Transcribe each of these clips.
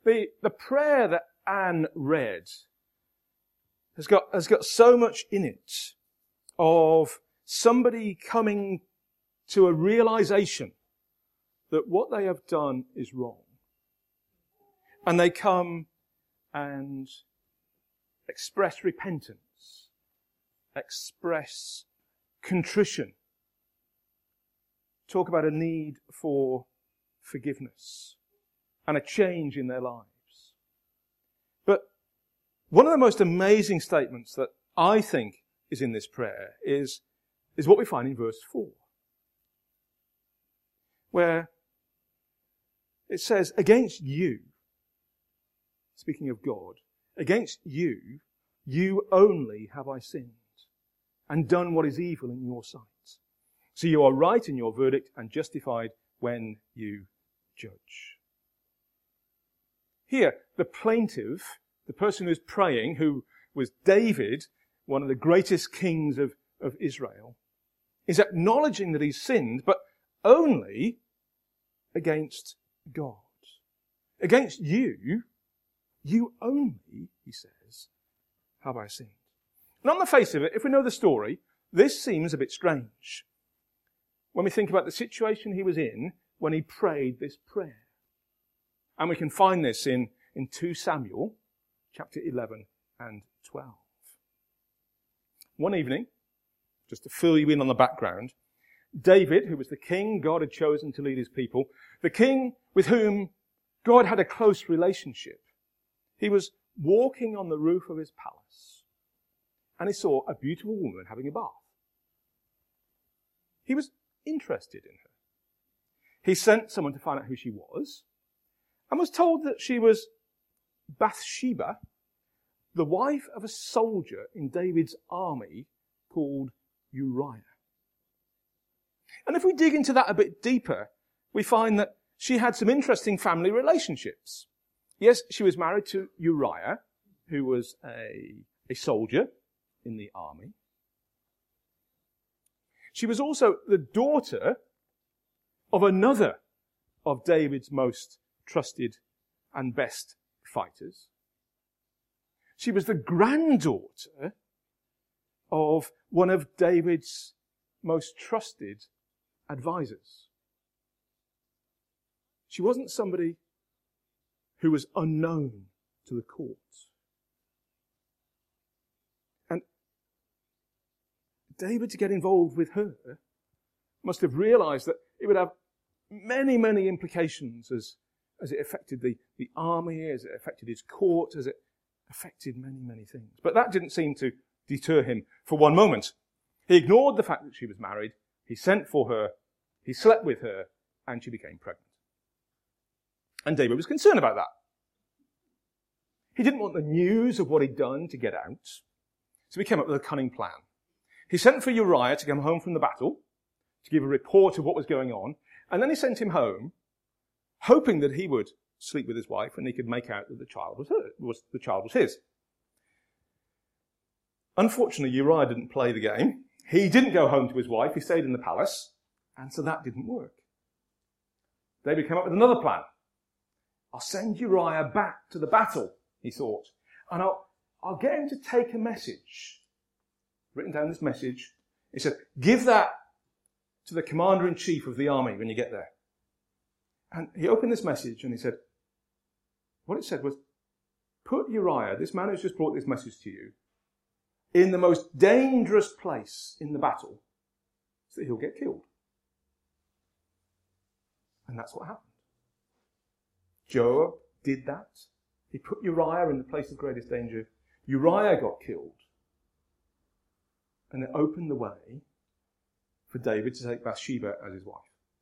The prayer that Anne read has got so much in it of somebody coming to a realization that what they have done is wrong. And they come and express repentance, express contrition, talk about a need for forgiveness and a change in their lives. But one of the most amazing statements that I think is in this prayer is what we find in verse 4, where it says, against you, speaking of God, against you, you only have I sinned and done what is evil in your sight. So you are right in your verdict and justified when you judge. Here, the plaintiff, the person who's praying, who was David, one of the greatest kings of Israel, is acknowledging that he's sinned, but only against God. Against you only, he says, have I sinned. And on the face of it, if we know the story, this seems a bit strange when we think about the situation he was in when he prayed this prayer. And we can find this in 2 Samuel, chapter 11 and 12. One evening, just to fill you in on the background, David, who was the king God had chosen to lead his people, the king with whom God had a close relationship, he was walking on the roof of his palace and he saw a beautiful woman having a bath. He was interested in her. He sent someone to find out who she was and was told that she was Bathsheba, the wife of a soldier in David's army called Uriah. And if we dig into that a bit deeper, we find that she had some interesting family relationships. Yes, she was married to Uriah, who was a soldier in the army. She was also the daughter of another of David's most trusted and best fighters. She was the granddaughter of one of David's most trusted advisors. She wasn't somebody who was unknown to the court. And David, to get involved with her, must have realized that it would have many, many implications as it affected the army, as it affected his court, as it affected many, many things. But that didn't seem to deter him for one moment. He ignored the fact that she was married. He sent for her. He slept with her, and she became pregnant. And David was concerned about that. He didn't want the news of what he'd done to get out. So he came up with a cunning plan. He sent for Uriah to come home from the battle, to give a report of what was going on, and then he sent him home, hoping that he would sleep with his wife and he could make out that the child was his. Unfortunately, Uriah didn't play the game. He didn't go home to his wife. He stayed in the palace, and so that didn't work. David came up with another plan. I'll send Uriah back to the battle, he thought, and I'll get him to take a message. Written down this message. He said, give that to the commander-in-chief of the army when you get there. And he opened this message and he said, what it said was, put Uriah, this man who's just brought this message to you, in the most dangerous place in the battle so that he'll get killed. And that's what happened. Joab did that. He put Uriah in the place of greatest danger. Uriah got killed. And it opened the way for David to take Bathsheba as his wife.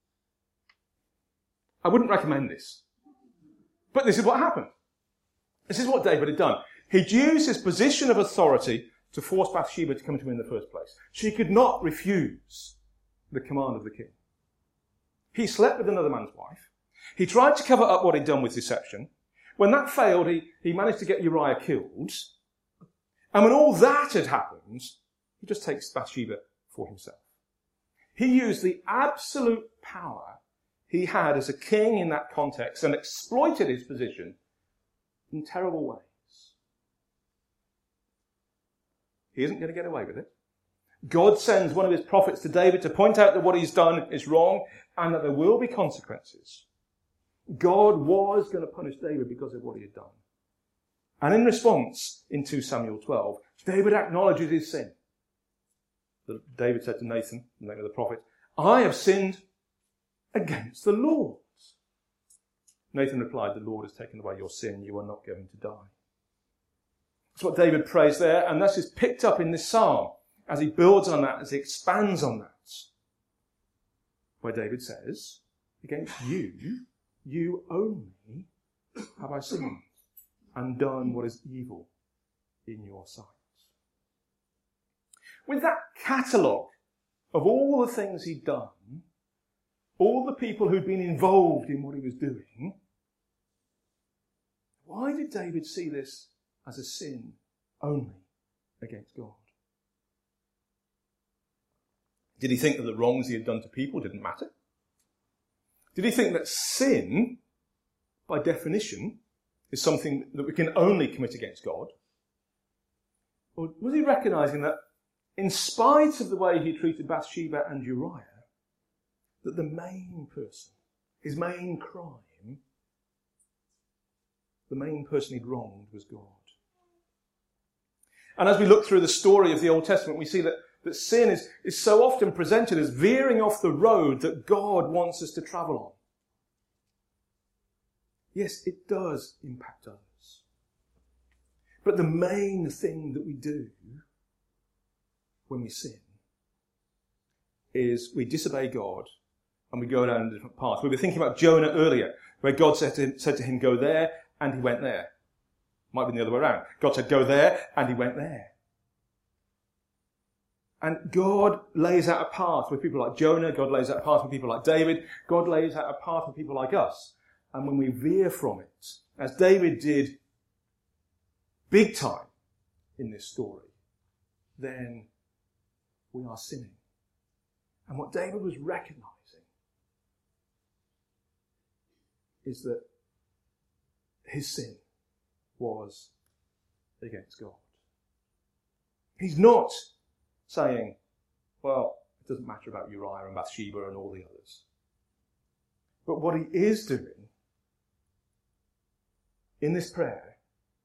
I wouldn't recommend this. But this is what happened. This is what David had done. He'd used his position of authority to force Bathsheba to come to him in the first place. She could not refuse the command of the king. He slept with another man's wife. He tried to cover up what he'd done with deception. When that failed, he managed to get Uriah killed. And when all that had happened, he just takes Bathsheba for himself. He used the absolute power he had as a king in that context and exploited his position in terrible ways. He isn't going to get away with it. God sends one of his prophets to David to point out that what he's done is wrong and that there will be consequences. God was going to punish David because of what he had done. And in response, in 2 Samuel 12, David acknowledges his sin. David said to Nathan, the name of the prophet, I have sinned against the Lord. Nathan replied, the Lord has taken away your sin. You are not going to die. That's what David prays there, and that's just picked up in this psalm as he builds on that, as he expands on that. Where David says, against you only have I sinned and done what is evil in your sight. With that catalogue of all the things he'd done, all the people who'd been involved in what he was doing, why did David see this as a sin only against God? Did he think that the wrongs he had done to people didn't matter? Did he think that sin, by definition, is something that we can only commit against God? Or was he recognising that in spite of the way he treated Bathsheba and Uriah, that the main person, his main crime, the main person he'd wronged was God? And as we look through the story of the Old Testament, we see that sin is so often presented as veering off the road that God wants us to travel on. Yes, it does impact others. But the main thing that we do when we sin is we disobey God and we go down a different path. We were thinking about Jonah earlier, where God said to him, go there, and he went there. Might be the other way around. God said, go there, and he went there. And God lays out a path with people like Jonah. God lays out a path with people like David. God lays out a path with people like us. And when we veer from it, as David did big time in this story, then we are sinning. And what David was recognizing is that his sin was against God. He's not saying, well, it doesn't matter about Uriah and Bathsheba and all the others. But what he is doing in this prayer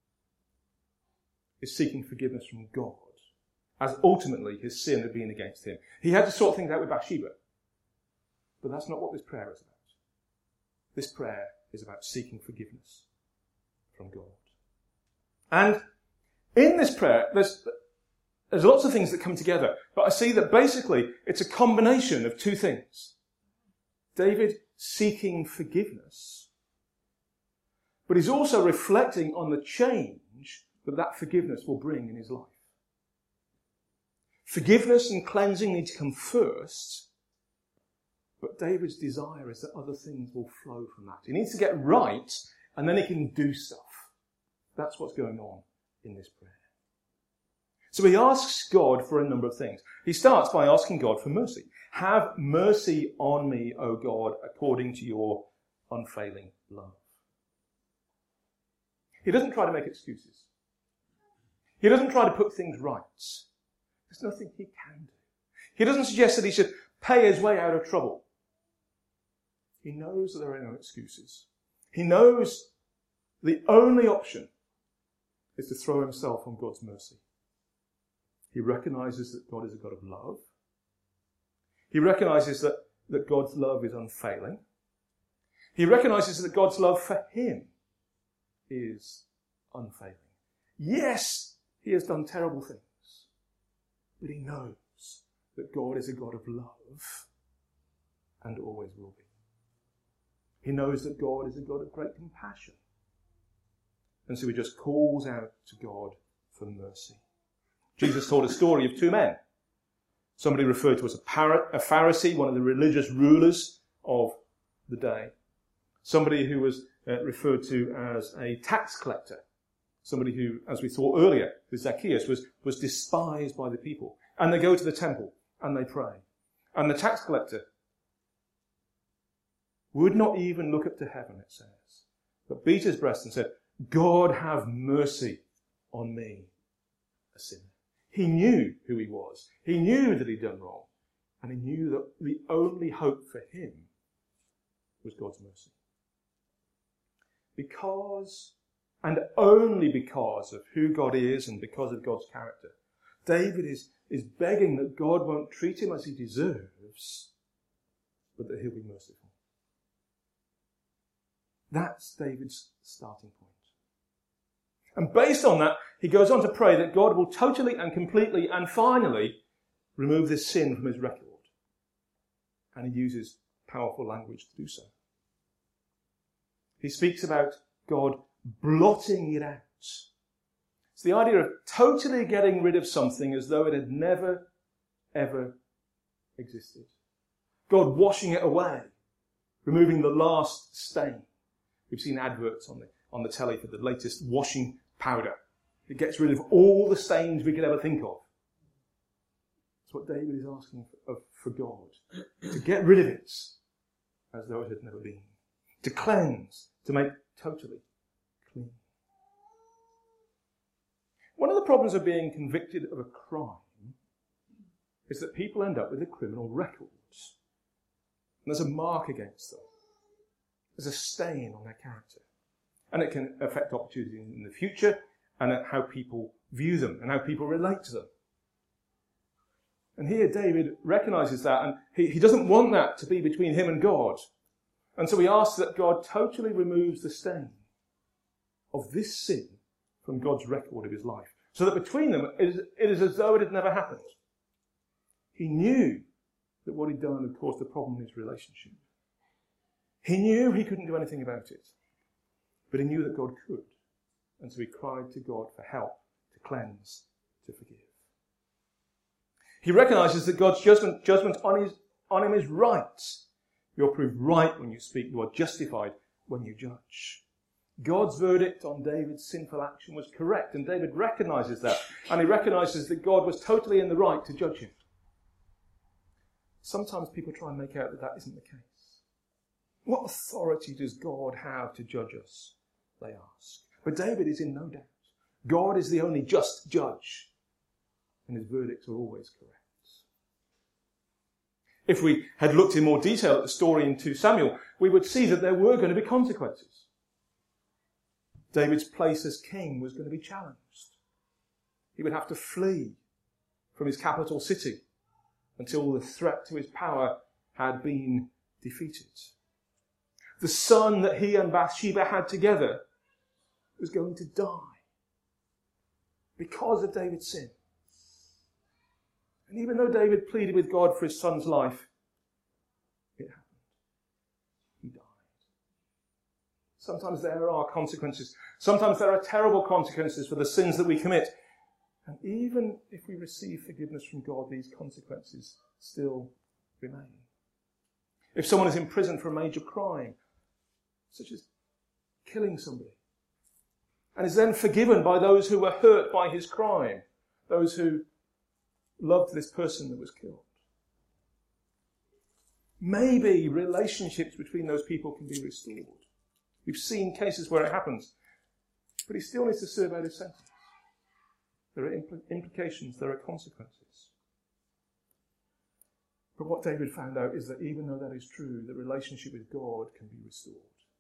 is seeking forgiveness from God, as ultimately his sin had been against him. He had to sort things out with Bathsheba, but that's not what this prayer is about. This prayer is about seeking forgiveness from God. And in this prayer, there's lots of things that come together, but I see that basically it's a combination of two things. David seeking forgiveness, but he's also reflecting on the change that forgiveness will bring in his life. Forgiveness and cleansing need to come first, but David's desire is that other things will flow from that. He needs to get right, and then he can do stuff. That's what's going on in this prayer. So he asks God for a number of things. He starts by asking God for mercy. Have mercy on me, O God, according to your unfailing love. He doesn't try to make excuses. He doesn't try to put things right. There's nothing he can do. He doesn't suggest that he should pay his way out of trouble. He knows that there are no excuses. He knows the only option is to throw himself on God's mercy. He recognizes that God is a God of love. He recognizes that God's love is unfailing. He recognizes that God's love for him is unfailing. Yes, he has done terrible things, but he knows that God is a God of love and always will be. He knows that God is a God of great compassion. And so he just calls out to God for mercy. Jesus told a story of two men. Somebody referred to as a Pharisee, one of the religious rulers of the day. Somebody who was referred to as a tax collector. Somebody who, as we saw earlier with Zacchaeus, was despised by the people. And they go to the temple and they pray. And the tax collector would not even look up to heaven, it says, but beat his breast and said, God have mercy on me, a sinner. He knew who he was. He knew that he'd done wrong. And he knew that the only hope for him was God's mercy. Because, and only because of who God is and because of God's character, David is begging that God won't treat him as he deserves, but that he'll be merciful. That's David's starting point. And based on that, he goes on to pray that God will totally and completely and finally remove this sin from his record. And he uses powerful language to do so. He speaks about God blotting it out. It's the idea of totally getting rid of something as though it had never, ever existed. God washing it away, removing the last stain. We've seen adverts on the telly for the latest washing powder. It gets rid of all the stains we could ever think of. That's what David is asking for God. To get rid of it as though it had never been. To cleanse, to make totally clean. One of the problems of being convicted of a crime is that people end up with a criminal record. And there's a mark against them. There's a stain on their character. And it can affect opportunities in the future and how people view them and how people relate to them. And here David recognises that, and he doesn't want that to be between him and God. And so he asks that God totally removes the stain of this sin from God's record of his life, so that between them it is as though it had never happened. He knew that what he'd done had caused a problem in his relationship. He knew he couldn't do anything about it, but he knew that God could. And so he cried to God for help, to cleanse, to forgive. He recognises that God's judgment on him is right. You're proved right when you speak. You are justified when you judge. God's verdict on David's sinful action was correct, and David recognises that. And he recognises that God was totally in the right to judge him. Sometimes people try and make out that that isn't the case. What authority does God have to judge us? They ask. But David is in no doubt. God is the only just judge, and his verdicts are always correct. If we had looked in more detail at the story in 2 Samuel, we would see that there were going to be consequences. David's place as king was going to be challenged. He would have to flee from his capital city until the threat to his power had been defeated. The son that he and Bathsheba had together was going to die because of David's sin. And even though David pleaded with God for his son's life, it happened. He died. Sometimes there are consequences. Sometimes there are terrible consequences for the sins that we commit. And even if we receive forgiveness from God, these consequences still remain. If someone is in prison for a major crime, such as killing somebody, and is then forgiven by those who were hurt by his crime, those who loved this person that was killed, maybe relationships between those people can be restored. We've seen cases where it happens, but he still needs to serve out his sentence. There are implications, there are consequences. But what David found out is that even though that is true, the relationship with God can be restored.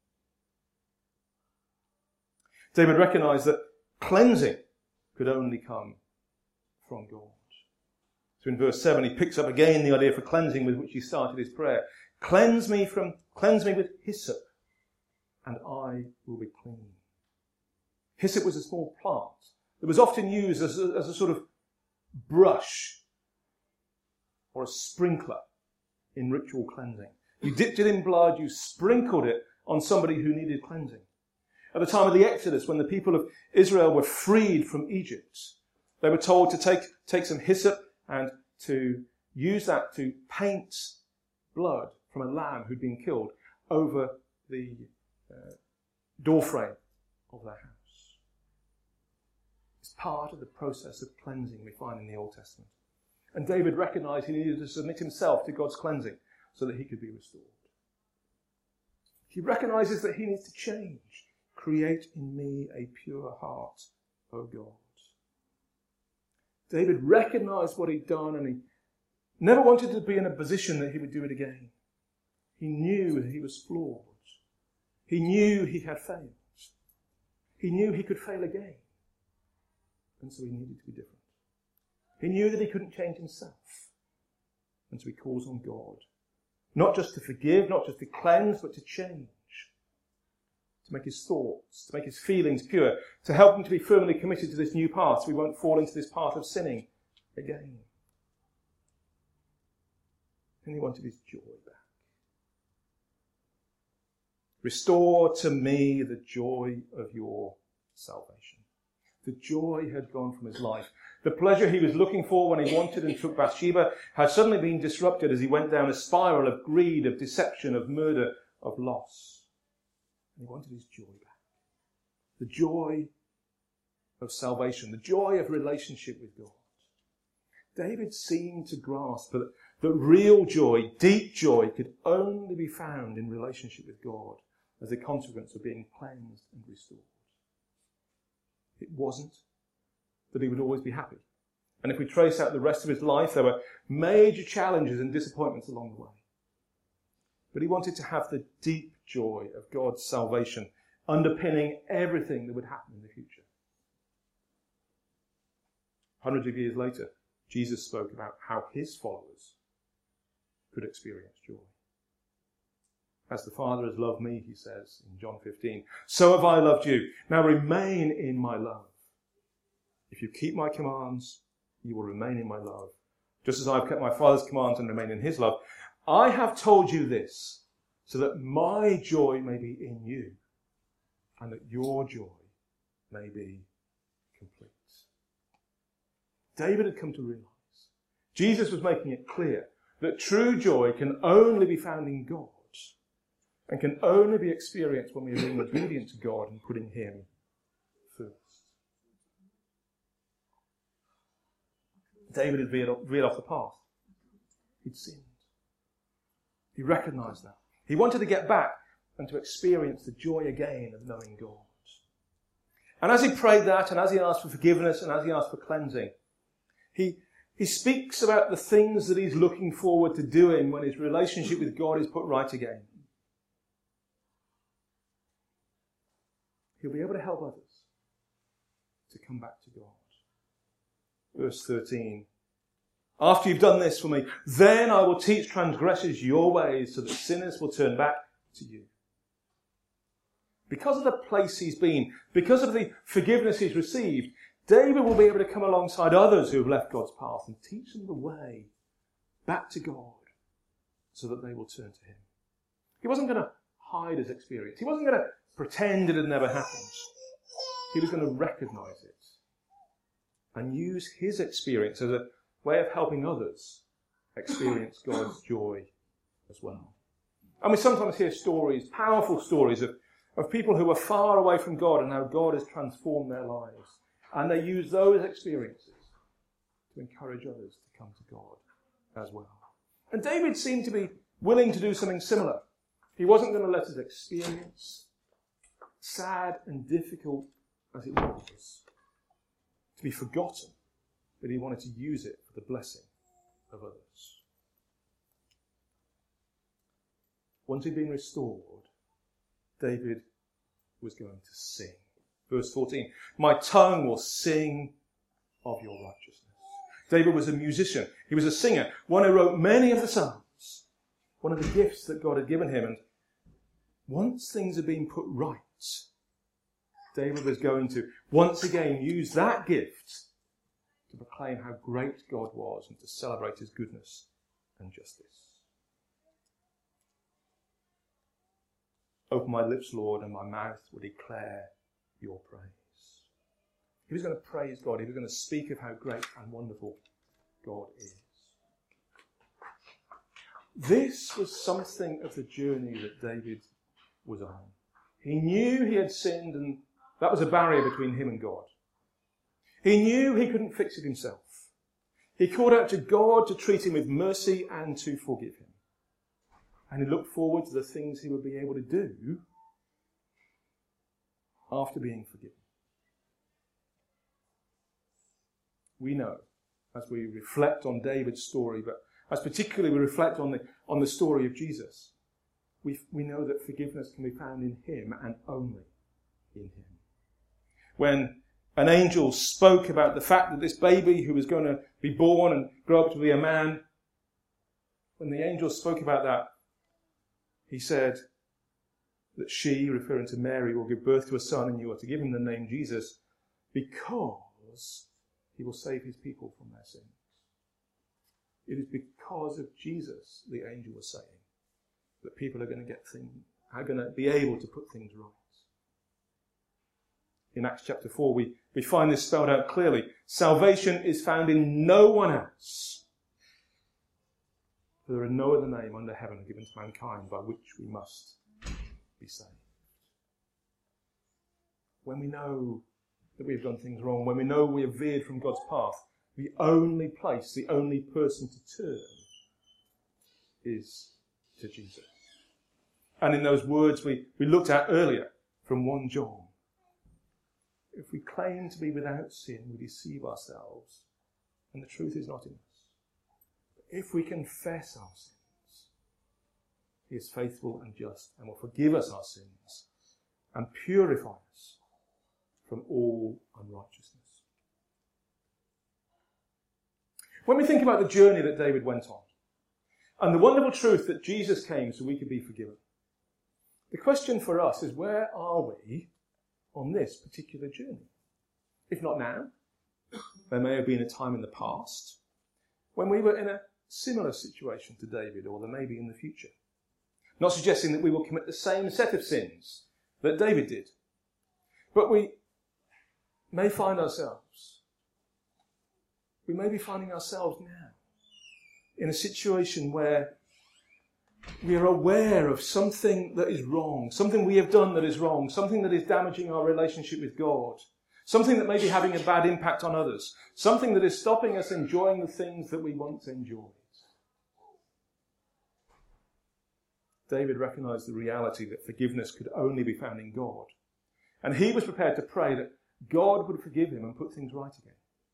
David recognised that cleansing could only come from God. So in verse 7, he picks up again the idea for cleansing with which he started his prayer. Cleanse me with hyssop, and I will be clean. Hyssop was a small plant that was often used as a sort of brush or a sprinkler in ritual cleansing. You dipped it in blood, you sprinkled it on somebody who needed cleansing. At the time of the Exodus, when the people of Israel were freed from Egypt, they were told to take some hyssop and to use that to paint blood from a lamb who'd been killed over the doorframe of their house. It's part of the process of cleansing we find in the Old Testament. And David recognized he needed to submit himself to God's cleansing so that he could be restored. He recognizes that he needs to change. create in me a pure heart, O God. David recognized what he'd done, and he never wanted to be in a position that he would do it again. He knew that he was flawed. He knew he had failed. He knew he could fail again. And so he needed to be different. He knew that he couldn't change himself. And so he calls on God. Not just to forgive, not just to cleanse, but to change. To make his thoughts, to make his feelings pure. To help him to be firmly committed to this new path so he won't fall into this path of sinning again. And he wanted his joy back. Restore to me the joy of your salvation. The joy had gone from his life. The pleasure he was looking for when he wanted and took Bathsheba had suddenly been disrupted as he went down a spiral of greed, of deception, of murder, of loss. And he wanted his joy back. The joy of salvation, the joy of relationship with God. David seemed to grasp that real joy, deep joy, could only be found in relationship with God as a consequence of being cleansed and restored. It wasn't that he would always be happy. And if we trace out the rest of his life, there were major challenges and disappointments along the way. But he wanted to have the deep joy of God's salvation underpinning everything that would happen in the future. Hundreds of years later, Jesus spoke about how his followers could experience joy. As the Father has loved me, he says in John 15, so have I loved you. Now remain in my love. If you keep my commands, you will remain in my love. Just as I have kept my Father's commands and remain in his love. I have told you this so that my joy may be in you and that your joy may be complete. David had come to realize, Jesus was making it clear that true joy can only be found in God and can only be experienced when we are being obedient to God and putting him first. David had veered off the path. He'd sinned. He recognized that. He wanted to get back and to experience the joy again of knowing God. And as he prayed that, and as he asked for forgiveness, and as he asked for cleansing, he speaks about the things that he's looking forward to doing when his relationship with God is put right again. He'll be able to help others to come back to God. Verse 13. After you've done this for me, then I will teach transgressors your ways so that sinners will turn back to you. Because of the place he's been, because of the forgiveness he's received, David will be able to come alongside others who have left God's path and teach them the way back to God so that they will turn to him. He wasn't going to hide his experience. He wasn't going to pretend it had never happened. He was going to recognize it and use his experience as a way of helping others experience God's joy as well. And we sometimes hear stories, powerful stories of people who were far away from God and how God has transformed their lives. And they use those experiences to encourage others to come to God as well. And David seemed to be willing to do something similar. He wasn't going to let his experience, sad and difficult as it was, to be forgotten, but he wanted to use it for the blessing of others. Once he'd been restored, David was going to sing. Verse 14, my tongue will sing of your righteousness. David was a musician. He was a singer, one who wrote many of the Psalms, one of the gifts that God had given him. And once things had been put right, David was going to once again use that gift to proclaim how great God was and to celebrate his goodness and justice. Open my lips, Lord, and my mouth will declare your praise. He was going to praise God. He was going to speak of how great and wonderful God is. This was something of the journey that David was on. He knew he had sinned, and that was a barrier between him and God. He knew he couldn't fix it himself. He called out to God to treat him with mercy and to forgive him. And he looked forward to the things he would be able to do after being forgiven. We know, as we reflect on David's story, but as particularly we reflect on the story of Jesus, we know that forgiveness can be found in him and only in him. When an angel spoke about the fact that this baby who was going to be born and grow up to be a man, when the angel spoke about that, he said that she, referring to Mary, will give birth to a son and you are to give him the name Jesus because he will save his people from their sins. It is because of Jesus, the angel was saying, that people are going to be able to put things right. In Acts chapter 4, we find this spelled out clearly. Salvation is found in no one else. For there is no other name under heaven given to mankind by which we must be saved. When we know that we've done things wrong, when we know we have veered from God's path, the only place, the only person to turn is to Jesus. And in those words we looked at earlier from 1 John, if we claim to be without sin, we deceive ourselves, and the truth is not in us. But if we confess our sins, he is faithful and just and will forgive us our sins and purify us from all unrighteousness. When we think about the journey that David went on, and the wonderful truth that Jesus came so we could be forgiven, the question for us is, where are we on this particular journey? If not now, there may have been a time in the past when we were in a similar situation to David, or there may be in the future. Not suggesting that we will commit the same set of sins that David did, but we may be finding ourselves now in a situation where we are aware of something that is wrong, something we have done that is wrong, something that is damaging our relationship with God, something that may be having a bad impact on others, something that is stopping us enjoying the things that we once enjoyed. David recognized the reality that forgiveness could only be found in God, and he was prepared to pray that God would forgive him and put things right again.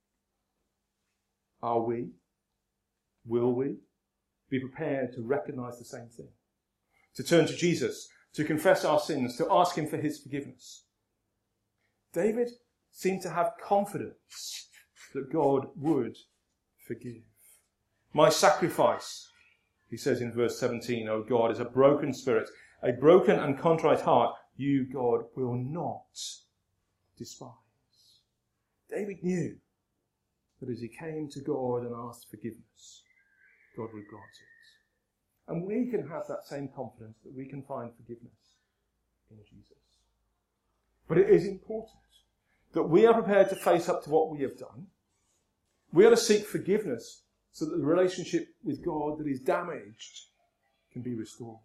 Are we? Will we be prepared to recognize the same thing? To turn to Jesus, to confess our sins, to ask him for his forgiveness. David seemed to have confidence that God would forgive. My sacrifice, he says in verse 17, O God, is a broken spirit, a broken and contrite heart, you, God, will not despise. David knew that as he came to God and asked forgiveness, God would grant it. And we can have that same confidence that we can find forgiveness in Jesus. But it is important that we are prepared to face up to what we have done. We are to seek forgiveness so that the relationship with God that is damaged can be restored.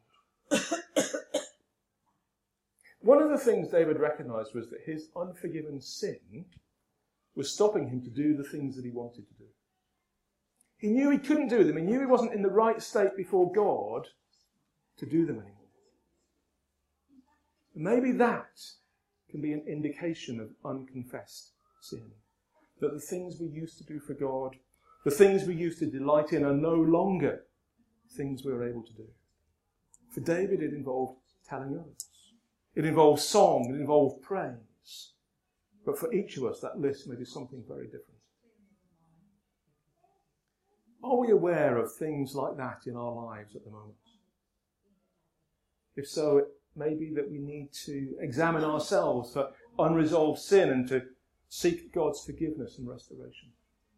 One of the things David recognized was that his unforgiven sin was stopping him to do the things that he wanted to do. He knew he couldn't do them. He knew he wasn't in the right state before God to do them anymore. Maybe that can be an indication of unconfessed sin. That the things we used to do for God, the things we used to delight in, are no longer things we're able to do. For David, it involved telling others. It involved song. It involved praise. But for each of us, that list may be something very different. Are we aware of things like that in our lives at the moment? If so, it may be that we need to examine ourselves for unresolved sin and to seek God's forgiveness and restoration.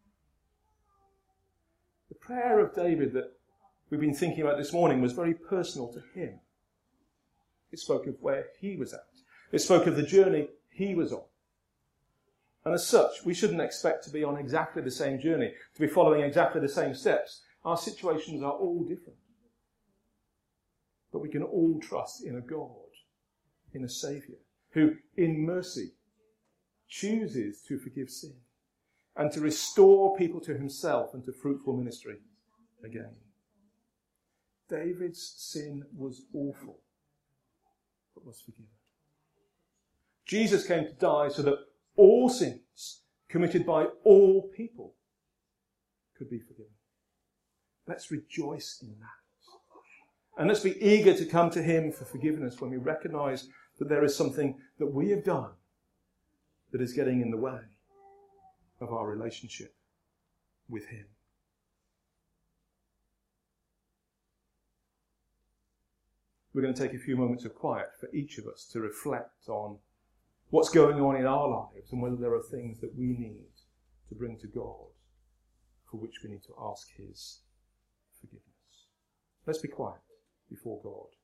The prayer of David that we've been thinking about this morning was very personal to him. It spoke of where he was at. It spoke of the journey he was on. And as such, we shouldn't expect to be on exactly the same journey, to be following exactly the same steps. Our situations are all different. But we can all trust in a God, in a Saviour, who in mercy chooses to forgive sin and to restore people to himself and to fruitful ministry again. David's sin was awful, but was forgiven. Jesus came to die so that all sins committed by all people could be forgiven. Let's rejoice in that. And let's be eager to come to him for forgiveness when we recognise that there is something that we have done that is getting in the way of our relationship with him. We're going to take a few moments of quiet for each of us to reflect on what's going on in our lives and whether there are things that we need to bring to God for which we need to ask his forgiveness. Let's be quiet before God.